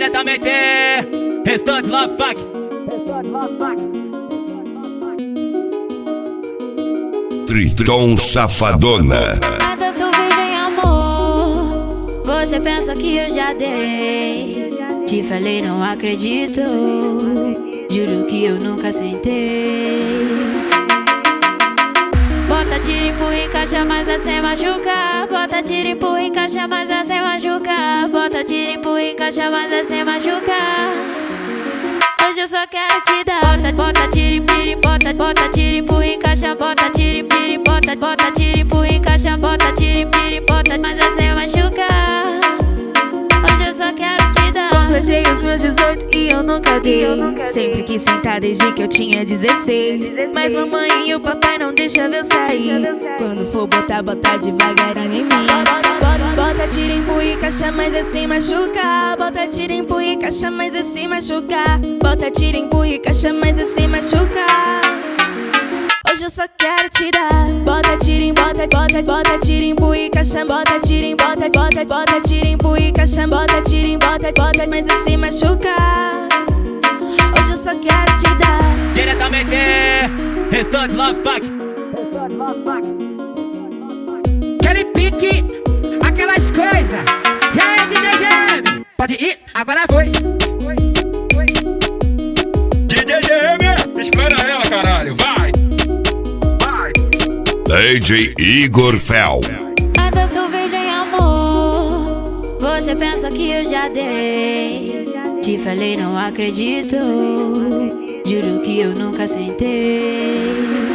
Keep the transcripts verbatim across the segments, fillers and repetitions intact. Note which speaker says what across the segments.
Speaker 1: Diretamente, Restante Love Fuck.
Speaker 2: Triton Safadona.
Speaker 3: Nada sou virgem, amor. Você pensa que eu já dei. Te falei, não acredito. Juro que eu nunca sentei. Bota, tira, empurra, encaixa, mas assim machuca. Bota, tira, empurra, encaixa, mas assim machuca. Bota, tira, empurra, encaixa, mas assim machuca. Hoje eu só quero te dar. Bota, bota, tira, empurra, bota, bota, tira, empurra, encaixa. Bota, tira, empurra, bota, bota, tira, empurra, encaixa. Bota, tira, empurra, bota, mas assim machuca. Hoje eu só quero te dar.
Speaker 4: Completei os meus dezoito e eu nunca dei. Sempre quis sentar desde que eu tinha dezesseis. Mas mamãe e o papai não deixam eu sair. Quando for botar, botar devagarinho em mim. Bota, tira, empurra e caixa, mas é sem machucar. Bota, tira, empurra e caixa, mas é sem machucar. Bota, tira, empurra e caixa, mas é sem machucar. Hoje eu só quero te dar. Bota, tira, bota, bota, bota, tira, empurra e caixa. Bota, tira, bota, bota, bota, tira, empurra e caixa. Bota, tira, bota, bota, mas é sem machucar. Hoje eu só quero te dar.
Speaker 1: Diretamente, Restante Love Fuck.
Speaker 5: Aquele pique, aquelas coisas. E aí, D J G M? Pode ir, agora foi.
Speaker 6: D J G M, espera ela, caralho, vai! Vai!
Speaker 2: D J Igor Fel.
Speaker 3: Nada sou virgem, amor. Você pensa que eu já dei. Te falei, não acredito. Juro que eu nunca sentei.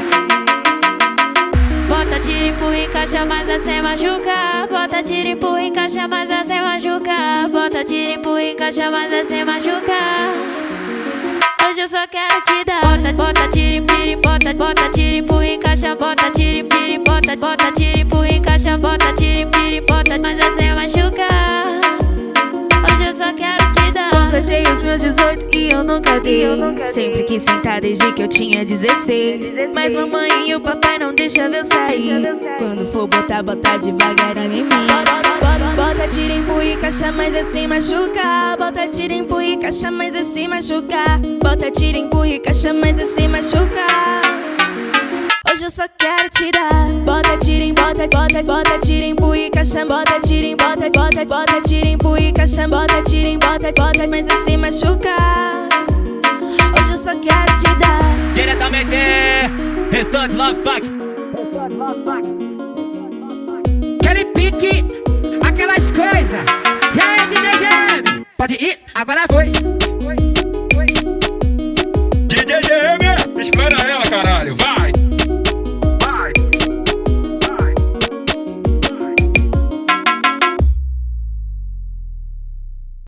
Speaker 3: Bota, tira, empurra, encaixa, mas assim machuca. Bota, tira, empurra, encaixa, mas assim machuca. Bota, tira, empurra, encaixa, mas assim machuca. Hoje eu só quero te dar. Bota, bota, tira, empurra, bota, bota, tira, empurra, encaixa. Bota, tira, empurra, bota, bota, tira, empurra, encaixa. Bota, tira, empurra, bota, mas assim machuca. Hoje eu só quero te dar.
Speaker 4: Completei os meus dezoito e eu nunca dei. Sempre quis sentar desde que eu tinha dezesseis. Mas mamãe e o papai não deixam eu sair. Quando for botar, botar devagarinho em mim. Bota, tira, empurra e caixa, mas é sem machucar. Bota, tira, empurra e caixa, mas é sem machucar. Bota, tira, empurra e caixa, mas é sem machucar. Hoje eu só quero te dar. Bota, tira, bota, bota, bota, tira, empurra e caixa. Bota, tira, bota, bota, bota, tira, empurra e caixa. Bota, tira, bota, bota, mas é sem machucar. Hoje eu só quero te dar.
Speaker 1: Diretamente, Restante Love Fuck.
Speaker 5: Aquele pique, aquelas coisas. E aí, D J G M? Pode ir, agora foi.